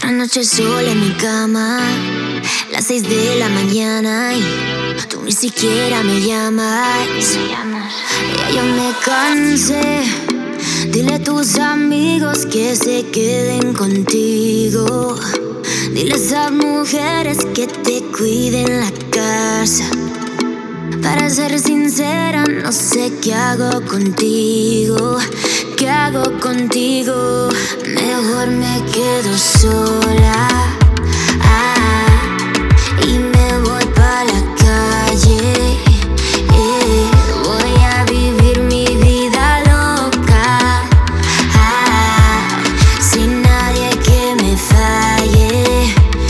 Otra noche sola en mi cama, las 6 de la mañana y tú ni siquiera me llamas. Ya yo me cansé. Dile a tus amigos que se queden contigo. Dile a esas mujeres que te cuiden la casa. Para ser sincera, no sé qué hago contigo. ¿Qué hago contigo? Mejor me quedo sola. Y me voy pa' la calle. Voy a vivir mi vida loca. Sin nadie que me falle.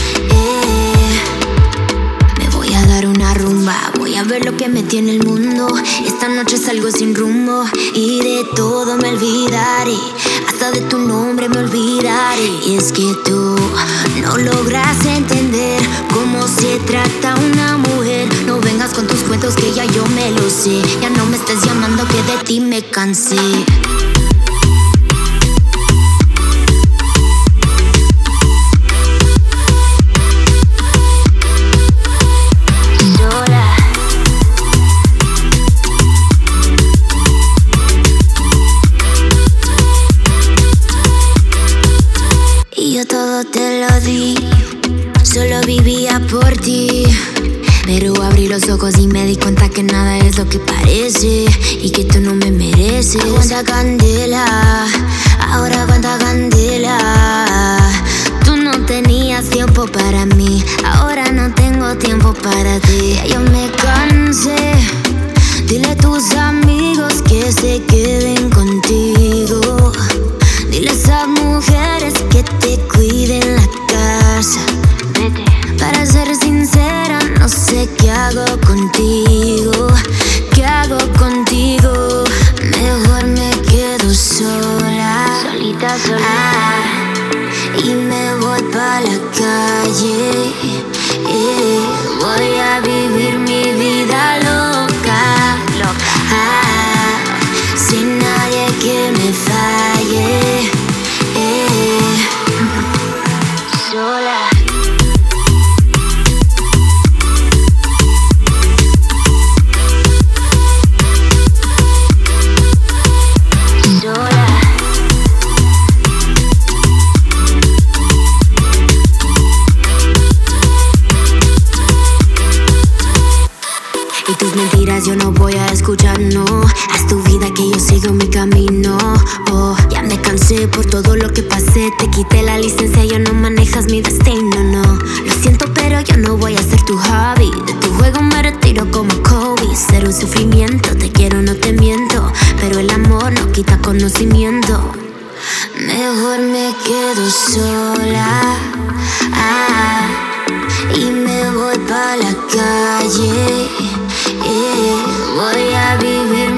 Me voy a dar una rumba. Voy a ver lo que me tiene el mundo. Esta noche salgo sin rumbo y de todo me olvidaré. Hasta de tu nombre me olvidaré. Y es que tú no logras entender cómo se trata una mujer. No vengas con tus cuentos que ya yo me lo sé. Ya no me estés llamando que de ti me cansé. Yo todo te lo di, solo vivía por ti. Pero abrí los ojos y me di cuenta que nada es lo que parece y que tú no me mereces. Aguanta candela, ahora aguanta candela. Tú no tenías tiempo para mí, ahora no tengo tiempo para ti. Ya yo me cansé. Dile a tus amigos que se queden contigo. Dile a esas mujeres que te cuiden la casa. Vete. Para ser sincera, no sé qué hago contigo. ¿Qué hago contigo? Mejor me quedo sola. Solita, sola. Y me voy pa' la calle. Voy a vivir mi vida loca. Sin nadie que me falle. Sola. Y tus mentiras yo no voy a escuchar, no. Haz tu vida que yo sigo mi camino. Oh, ya me cansé por todo lo que pasé. Te quité la licencia, ya no manejas mi destino, no. Lo siento, pero yo no voy a ser tu hobby. De tu juego me retiro como Kobe. Cero sufrimiento, te quiero, no te miento. Pero el amor no quita conocimiento. Mejor me quedo sola. Y me voy pa' la calle. Voy a vivir